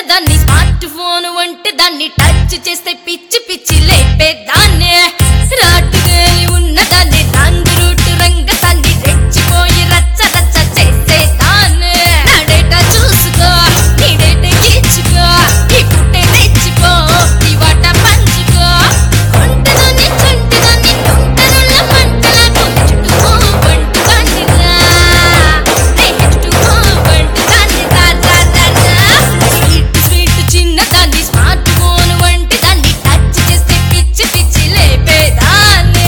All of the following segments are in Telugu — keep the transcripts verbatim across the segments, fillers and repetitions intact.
చిన్నదాన్ని స్మార్ట్ ఫోన్ వంటి దాన్ని టచ్ చేస్తే పిచ్చి పిచ్చి లేపేదాన్ని రాటుదేలి ఉన్నదాన్ని రాంగ్ రూట్ రంగతాన్ని రెచ్చిపోయి రచ్చ రచ్చ చేసేదాన్ని నా డేటా చూసుకో నీ డేటా ఇచ్చుకో ఈ పుట్టే రెచ్చిపో ఈ వాట పంచుకో కొంటదాన్ని చుంటిదాన్ని తొంటరుల మంటలకు చుట్టుకో వంటి దాన్నిరా నే చుట్టుకో వంటి దాన్ని రా రా రా స్వీట్ స్వీట్ చిన్నదాన్ని స్మార్ట్ ఫోన్ వంటి దాన్ని టచ్ చేస్తే పిచ్చి పిచ్చి లేపేదాన్ని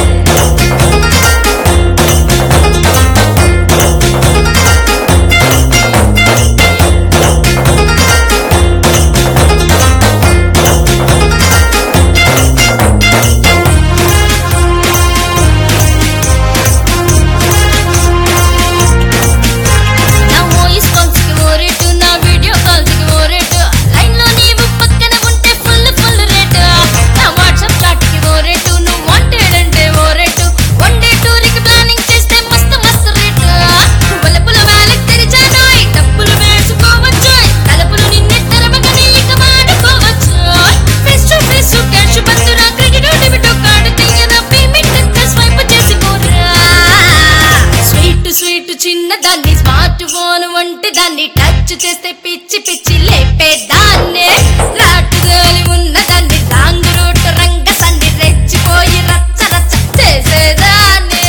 నా వాయిస్ కాల్స్ కి ఓ రేటు నా వీడియో కాల్స్ కి ఓ రేటు లైన్ లో నీవు పక్కన ఉంటే ఫుల్ ఫుల్ రేటు నా వాట్సాప్ చాట్ కి ఓ రేటు నువ్వు వాంటెడ్ అంటే ఓ రేటు వన్ డే టూర్ కి ప్లానింగ్ చేస్తే మస్తు మస్తు రేటు వలపుల వ్యాలెట్ తెరిచాను ఈ డబ్బులు వేసుకోవచ్చు తలుపులు నిన్నే తెరవగానే ఇక వాడుకోవచ్చు ఫేస్ టు ఫేస్ క్యాష్ బందురా క్రెడిట్ డెబిట్ కార్డు తీయరా పేమెంట్ అంతా స్వైప్ చేసుకోరా స్వీట్ స్వీట్ చిన్నదాన్ని స్మార్ట్ ఫోన్ వంటి దాన్ని టచ్ చేస్తే పిచ్చి పిచ్చి లేపేదాన్ని రాటుదేలి ఉన్నదాన్ని రాంగ్ రూట్ రంగతాన్ని రెచ్చిపోయి రచ్చ రచ్చ చేసేదాన్ని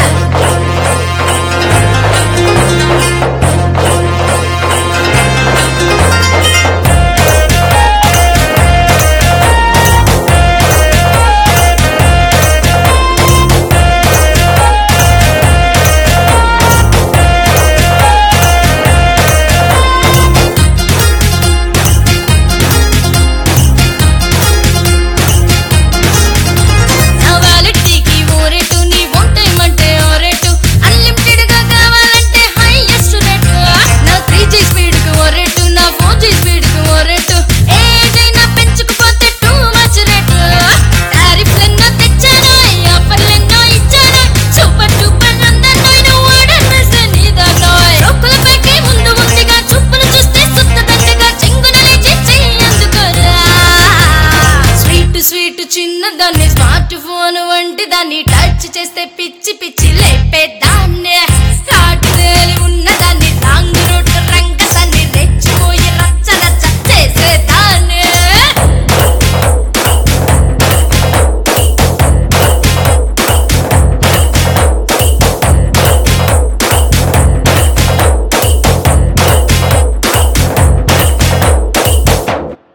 నా వ్యాలిటీకి ఓ రేటు నీ వన్ టైం అంటే ఓ రేటు అన్లిమిటెడ్ గా కావాలంటే హైయెస్ట్ రేటు నా త్రీ జీ స్పీడ్ కి ఓ రేటు నా ఫోర్ జీ స్పీడ్ కి ఓ రేటు ఏదైనా పెంచుకుపోతే టూ మచ్ రేటు టారిఫ్ ఎన్నో తెచ్చాను ఆఫర్లు ఎన్నో ఇచ్చాను సూపర్ డూపర్ అందరినోయిన వాడర్ మెస్ నీదానో లోకుల పైకి ముందు ఉందిగా చూపులు చూస్తే సుత్తదండగా చెంగున లేచి చెయ్యందుకోరా స్వీట్ స్వీట్ చిన్నదాన్ని స్మార్ట్ ఫోన్ వంటి దాన్ని టచ్ చేస్తే పిచ్చి పిచ్చి లేపేద్దా